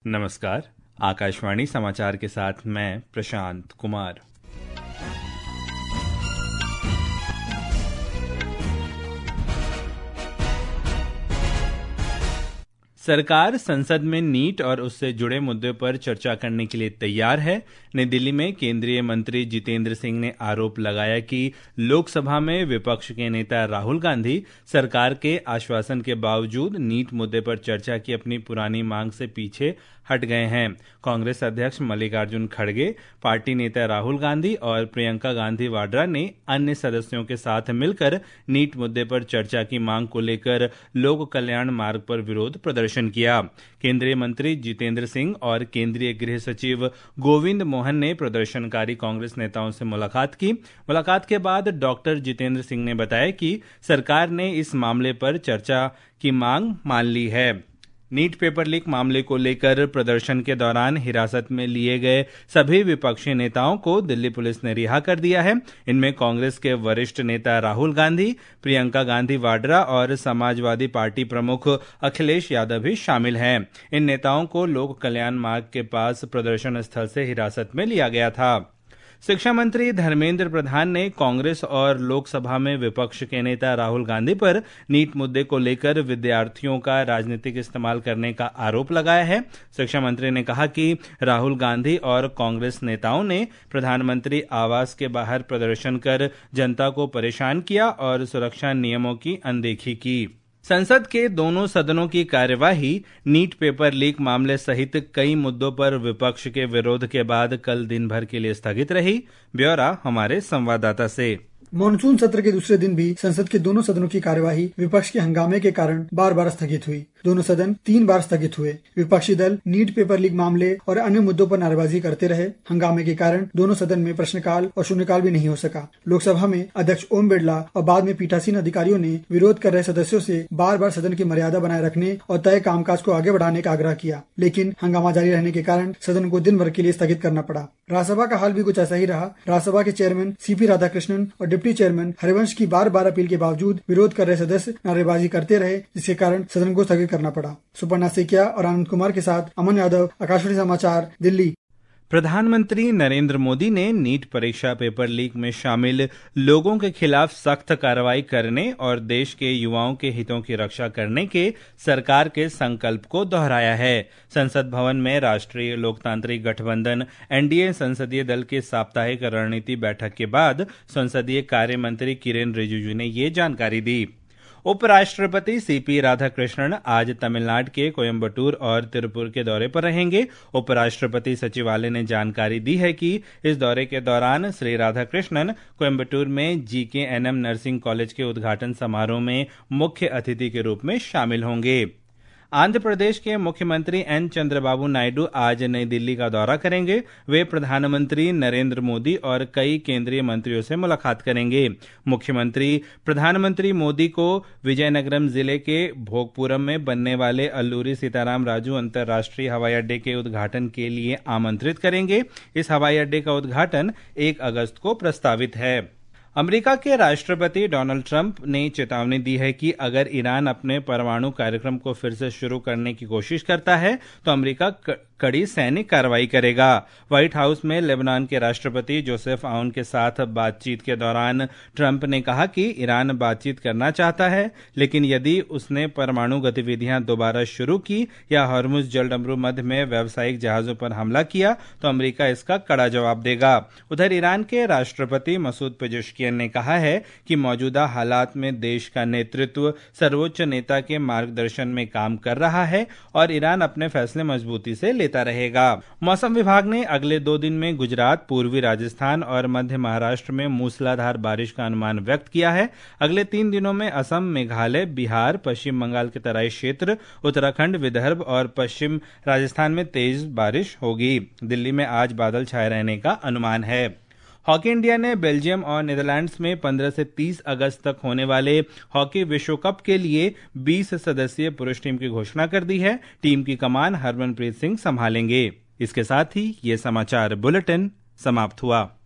नमस्कार। आकाशवाणी समाचार के साथ मैं प्रशांत कुमार। सरकार संसद में नीट और उससे जुड़े मुद्दे पर चर्चा करने के लिए तैयार है। नई दिल्ली में केंद्रीय मंत्री जितेंद्र सिंह ने आरोप लगाया कि लोकसभा में विपक्ष के नेता राहुल गांधी सरकार के आश्वासन के बावजूद नीट मुद्दे पर चर्चा की अपनी पुरानी मांग से पीछे हट गए हैं। कांग्रेस अध्यक्ष मल्लिकार्जुन खड़गे, पार्टी नेता राहुल गांधी और प्रियंका गांधी वाड्रा ने अन्य सदस्यों के साथ मिलकर नीट मुद्दे पर चर्चा की मांग को लेकर लोक कल्याण मार्ग पर विरोध प्रदर्शन किया। केंद्रीय मंत्री जितेंद्र सिंह और केंद्रीय गृह सचिव गोविंद मोहन ने प्रदर्शनकारी कांग्रेस नेताओं से मुलाकात की। मुलाकात के बाद डॉक्टर जितेंद्र सिंह ने बताया कि सरकार ने इस मामले पर चर्चा की मांग मान ली है। नीट पेपर लीक मामले को लेकर प्रदर्शन के दौरान हिरासत में लिए गए सभी विपक्षी नेताओं को दिल्ली पुलिस ने रिहा कर दिया है। इनमें कांग्रेस के वरिष्ठ नेता राहुल गांधी, प्रियंका गांधी वाड्रा और समाजवादी पार्टी प्रमुख अखिलेश यादव भी शामिल हैं। इन नेताओं को लोक कल्याण मार्ग के पास प्रदर्शन स्थल से हिरासत में लिया गया था। शिक्षा मंत्री धर्मेंद्र प्रधान ने कांग्रेस और लोकसभा में विपक्ष के नेता राहुल गांधी पर नीट मुद्दे को लेकर विद्यार्थियों का राजनीतिक इस्तेमाल करने का आरोप लगाया है। शिक्षा मंत्री ने कहा कि राहुल गांधी और कांग्रेस नेताओं ने प्रधानमंत्री आवास के बाहर प्रदर्शन कर जनता को परेशान किया और सुरक्षा नियमों की अनदेखी की। संसद के दोनों सदनों की कार्यवाही नीट पेपर लीक मामले सहित कई मुद्दों पर विपक्ष के विरोध के बाद कल दिन भर के लिए स्थगित रही। ब्यौरा हमारे संवाददाता से। मॉनसून सत्र के दूसरे दिन भी संसद के दोनों सदनों की कार्यवाही विपक्ष के हंगामे के कारण बार बार स्थगित हुई। दोनों सदन 3 बार स्थगित हुए। विपक्षी दल नीट पेपर लीक मामले और अन्य मुद्दों पर नारेबाजी करते रहे। हंगामे के कारण दोनों सदन में प्रश्नकाल और शून्यकाल भी नहीं हो सका। लोकसभा में अध्यक्ष ओम बिरला और बाद में पीठासीन अधिकारियों ने विरोध कर रहे सदस्यों से बार बार सदन की मर्यादा बनाए रखने और तय कामकाज को आगे बढ़ाने का आग्रह किया, लेकिन हंगामा जारी रहने के कारण सदन को दिन भर के लिए स्थगित करना पड़ा। राज्यसभा का हाल भी कुछ ऐसा ही रहा। राज्यसभा के चेयरमैन सीपी राधाकृष्णन और डिप्टी चेयरमैन हरिवंश की बार बार अपील के बावजूद विरोध कर रहे सदस्य नारेबाजी करते रहे, जिसके कारण सदन को स्थगित करना पड़ा। सुपर्णा सेकिया और आनंद कुमार के साथ अमन यादव, आकाशवाणी समाचार, दिल्ली। प्रधानमंत्री नरेंद्र मोदी ने नीट परीक्षा पेपर लीक में शामिल लोगों के खिलाफ सख्त कार्रवाई करने और देश के युवाओं के हितों की रक्षा करने के सरकार के संकल्प को दोहराया है। संसद भवन में राष्ट्रीय लोकतांत्रिक गठबंधन एनडीए संसदीय दल की साप्ताहिक रणनीति बैठक के बाद संसदीय कार्य मंत्री किरेन रिजिजू ने ये जानकारी दी। उपराष्ट्रपति सीपी राधाकृष्णन आज तमिलनाडु के कोयम्बटूर और तिरुपुर के दौरे पर रहेंगे। उपराष्ट्रपति सचिवालय ने जानकारी दी है कि इस दौरे के दौरान श्री राधाकृष्णन कोयम्बटूर में जीकेएनएम नर्सिंग कॉलेज के उद्घाटन समारोह में मुख्य अतिथि के रूप में शामिल होंगे। आंध्र प्रदेश के मुख्यमंत्री एन चंद्रबाबू नायडू आज नई दिल्ली का दौरा करेंगे। वे प्रधानमंत्री नरेंद्र मोदी और कई केंद्रीय मंत्रियों से मुलाकात करेंगे। मुख्यमंत्री प्रधानमंत्री मोदी को विजयनगरम जिले के भोगपुरम में बनने वाले अल्लूरी सीताराम राजू अंतर्राष्ट्रीय हवाई अड्डे के उद्घाटन के लिए आमंत्रित करेंगे। इस हवाई अड्डे का उद्घाटन 1 अगस्त को प्रस्तावित है। अमेरिका के राष्ट्रपति डोनाल्ड ट्रंप ने चेतावनी दी है कि अगर ईरान अपने परमाणु कार्यक्रम को फिर से शुरू करने की कोशिश करता है तो अमेरिका कड़ी सैनिक कार्रवाई करेगा। व्हाइट हाउस में लेबनान के राष्ट्रपति जोसेफ आउन के साथ बातचीत के दौरान ट्रंप ने कहा कि ईरान बातचीत करना चाहता है, लेकिन यदि उसने परमाणु गतिविधियां दोबारा शुरू की या हॉर्मुज जलडमरू मध्य में व्यावसायिक जहाजों पर हमला किया तो अमेरिका इसका कड़ा जवाब देगा। उधर ईरान के राष्ट्रपति मसूद पेजेश्कियन ने कहा है कि मौजूदा हालात में देश का नेतृत्व सर्वोच्च नेता के मार्गदर्शन में काम कर रहा है और ईरान अपने फैसले मजबूती से लेता रहेगा। मौसम विभाग ने अगले 2 दिन में गुजरात, पूर्वी राजस्थान और मध्य महाराष्ट्र में मूसलाधार बारिश का अनुमान व्यक्त किया है। अगले 3 दिनों में असम, मेघालय, बिहार, पश्चिम बंगाल के तराई क्षेत्र, उत्तराखंड, विदर्भ और पश्चिम राजस्थान में तेज बारिश होगी। दिल्ली में आज बादल छाए रहने का अनुमान है। हॉकी इंडिया ने बेल्जियम और नीदरलैंड्स में 15 से 30 अगस्त तक होने वाले हॉकी विश्व कप के लिए 20 सदस्यीय पुरुष टीम की घोषणा कर दी है। टीम की कमान हरमनप्रीत सिंह संभालेंगे। इसके साथ ही ये समाचार बुलेटिन समाप्त हुआ।